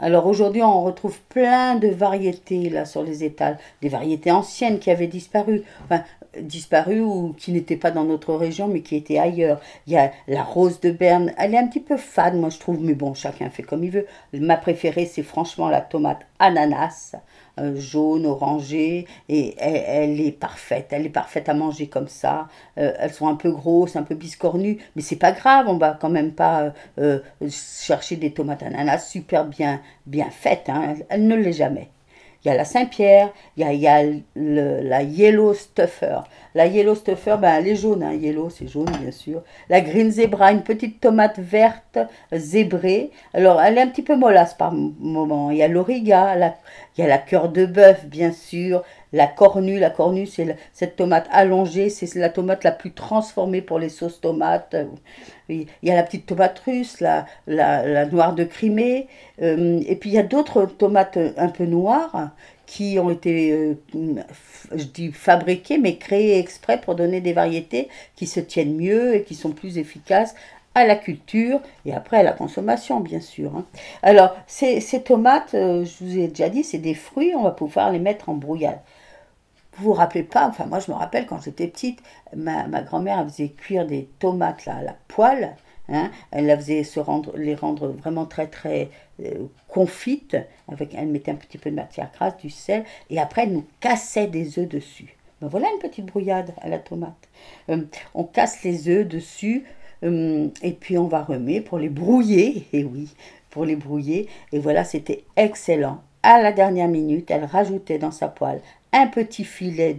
Alors aujourd'hui, on retrouve plein de variétés là sur les étals, des variétés anciennes qui avaient disparu, enfin disparu ou qui n'étaient pas dans notre région mais qui étaient ailleurs. Il y a la rose de Berne, elle est un petit peu fade moi je trouve, mais bon, chacun fait comme il veut. Ma préférée c'est franchement la tomate ananas, jaune, orangée, et elle est parfaite à manger comme ça. Elles sont un peu grosses, un peu biscornues, mais c'est pas grave, on va quand même pas chercher des tomates ananas super bien faites, hein. Elle ne l'est jamais. Il y a la Saint-Pierre, il y a la Yellow Stuffer. La Yellow Stuffer, ben, elle est jaune, hein. Yellow, c'est jaune, bien sûr. La Green Zebra, une petite tomate verte zébrée. Alors, elle est un petit peu mollasse par moment. Il y a l'Origa, il y a la cœur de bœuf, bien sûr. La cornue, c'est cette tomate allongée, c'est la tomate la plus transformée pour les sauces tomates. Il y a la petite tomate russe, la noire de Crimée. Et puis il y a d'autres tomates un peu noires qui ont été, je dis fabriquées, mais créées exprès pour donner des variétés qui se tiennent mieux et qui sont plus efficaces à la culture et après à la consommation, bien sûr, hein. Alors, ces tomates, je vous ai déjà dit, c'est des fruits, on va pouvoir les mettre en brouillade. Vous vous rappelez pas, enfin moi je me rappelle quand j'étais petite, ma grand-mère elle faisait cuire des tomates là, à la poêle, hein, elle la faisait les rendre vraiment très confites, elle mettait un petit peu de matière grasse, du sel, et après elle nous cassait des œufs dessus. Ben voilà une petite brouillade à la tomate. On casse les œufs dessus, et puis on va remettre pour les brouiller, et oui, pour les brouiller, et voilà c'était excellent. À la dernière minute, elle rajoutait dans sa poêle un petit filet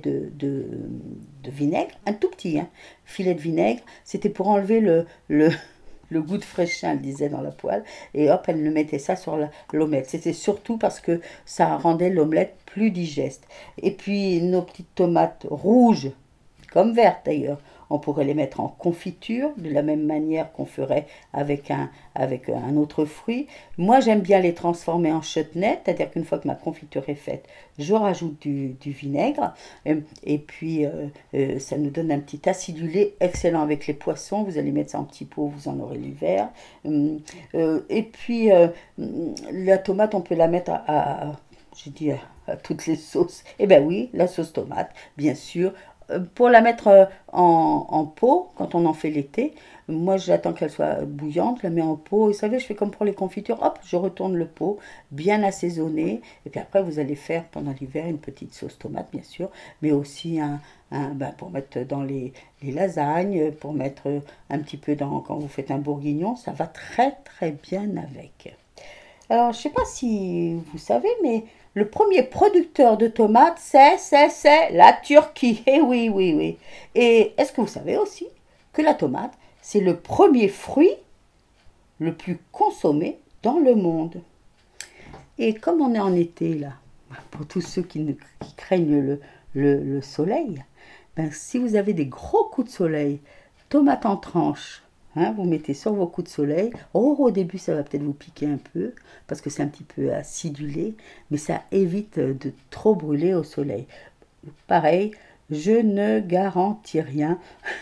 de vinaigre, un tout petit, hein, filet de vinaigre. C'était pour enlever le goût de fraîcheur, elle disait, dans la poêle. Et hop, elle le mettait ça sur l'omelette. C'était surtout parce que ça rendait l'omelette plus digeste. Et puis, nos petites tomates rouges, comme vertes d'ailleurs, on pourrait les mettre en confiture, de la même manière qu'on ferait avec un autre fruit. Moi, j'aime bien les transformer en chutney, c'est-à-dire qu'une fois que ma confiture est faite, je rajoute du vinaigre, et puis ça nous donne un petit acidulé excellent avec les poissons. Vous allez mettre ça en petit pot, vous en aurez l'hiver. Et puis, la tomate, on peut la mettre j'ai dit à toutes les sauces. Eh bien oui, la sauce tomate, bien sûr. Pour la mettre en pot, quand on en fait l'été, moi j'attends qu'elle soit bouillante, je la mets en pot. Vous savez, je fais comme pour les confitures, hop, je retourne le pot, bien assaisonné. Et puis après, vous allez faire pendant l'hiver une petite sauce tomate, bien sûr, mais aussi pour mettre dans les lasagnes, pour mettre un petit peu quand vous faites un bourguignon, ça va très bien avec. Alors, je ne sais pas si vous savez, mais le premier producteur de tomates, c'est la Turquie. Eh oui, oui, oui. Et est-ce que vous savez aussi que la tomate, c'est le premier fruit le plus consommé dans le monde? Et comme on est en été, là, pour tous ceux qui craignent le soleil, ben, si vous avez des gros coups de soleil, tomates en tranches, hein, vous mettez sur vos coups de soleil. Oh, au début, ça va peut-être vous piquer un peu, parce que c'est un petit peu acidulé, mais ça évite de trop brûler au soleil. Pareil, je ne garantis rien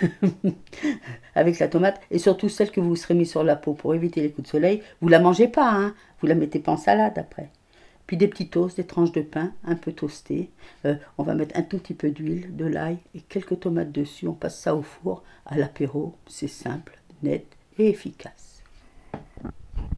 avec la tomate, et surtout celle que vous serez mis sur la peau pour éviter les coups de soleil. Vous la mangez pas, hein, vous la mettez pas en salade après. Puis des petits toasts, des tranches de pain un peu toastées. On va mettre un tout petit peu d'huile, de l'ail et quelques tomates dessus. On passe ça au four à l'apéro. C'est simple, net et efficace.